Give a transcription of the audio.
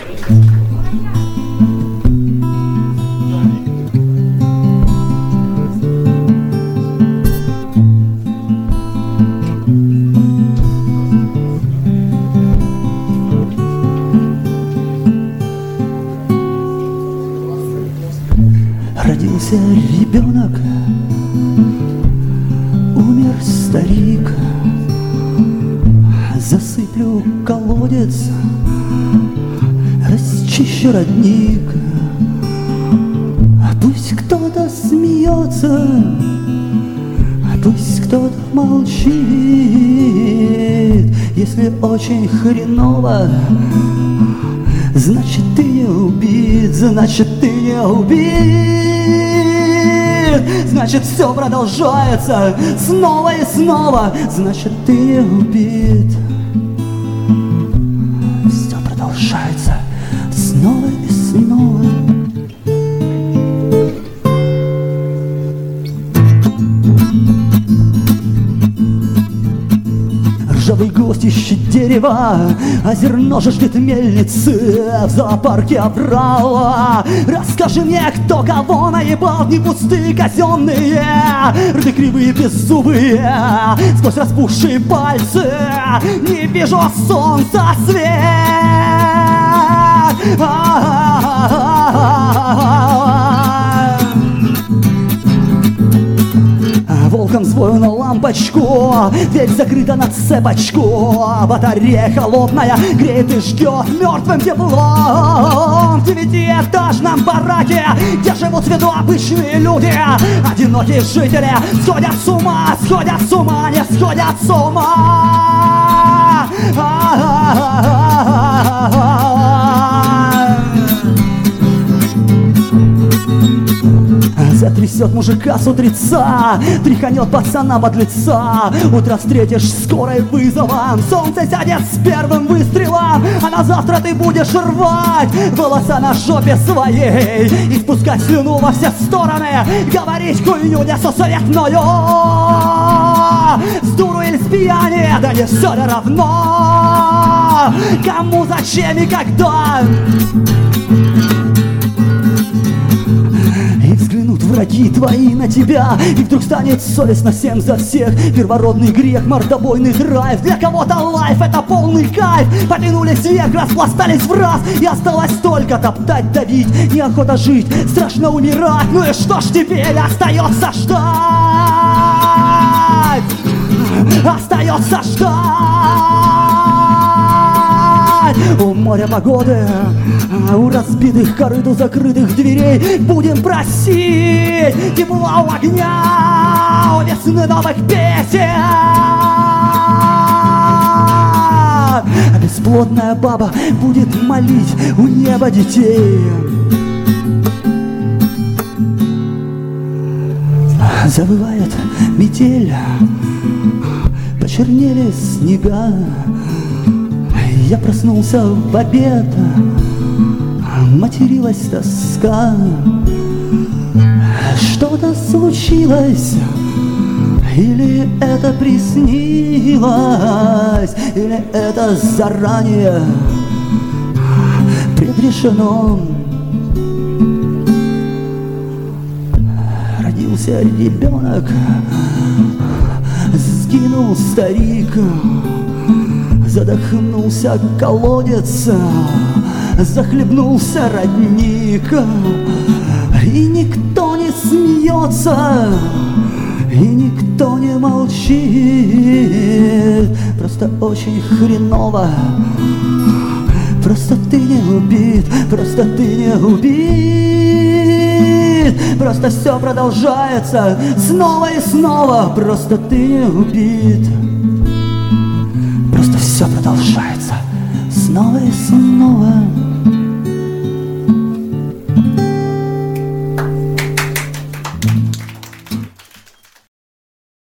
Родился ребенок, умер старик. Засыплю колодец, расчищу родник. Пусть кто-то смеется, пусть кто-то молчит. Если очень хреново, значит ты не убит, значит ты не убит. Значит все продолжается снова и снова, значит ты не убит. Все продолжается снова и снова. Ржавый гвоздь ищет дерево, а зерно же ждет мельницы в зоопарке оврала. Расскажи мне, кто кого наебал, не пустые казенные рты кривые беззубые, сквозь распухшие пальцы не вижу солнца свет. Волком звою на лампочку, дверь закрыта на цепочку. Батарея холодная греет и ждет мертвым теплом. В 9-этажном бараке, где живут с виду обычные люди, одинокие жители сходят с ума, не сходят с ума. Затрясет мужика с утреца, тряханет пацана под лица. Утро встретишь скорой вызовом, солнце сядет с первым выстрелом. А на завтра ты будешь рвать волоса на жопе своей и спускать слюну во все стороны, говорить хуйню несусветную. С дуру или с пьяни, да не все ли равно, кому, зачем и когда. И взглянут враги твои на тебя, и вдруг станет совестно всем за всех. Первородный грех, мордобойный драйв. Для кого-то лайф — это полный кайф. Потянулись вверх, распластались в раз, и осталось только топтать, давить. Неохота жить, страшно умирать. Ну и что ж теперь остается ждать? Остается ждать. У моря погоды, у разбитых корыт, у закрытых дверей будем просить тепла у огня, у весны новых песен. А бесплодная баба будет молить у неба детей. Завывает метель, почернели снега. Я проснулся в обед, материлась тоска. Что-то случилось, или это приснилось, или это заранее предрешено. Родился ребенок, сгинул старик. Задохнулся колодец, захлебнулся родник. И никто не смеется, и никто не молчит. Просто очень хреново, просто ты не убит, просто ты не убит. Просто все продолжается снова и снова, просто ты не убит. Просто все продолжается снова и снова.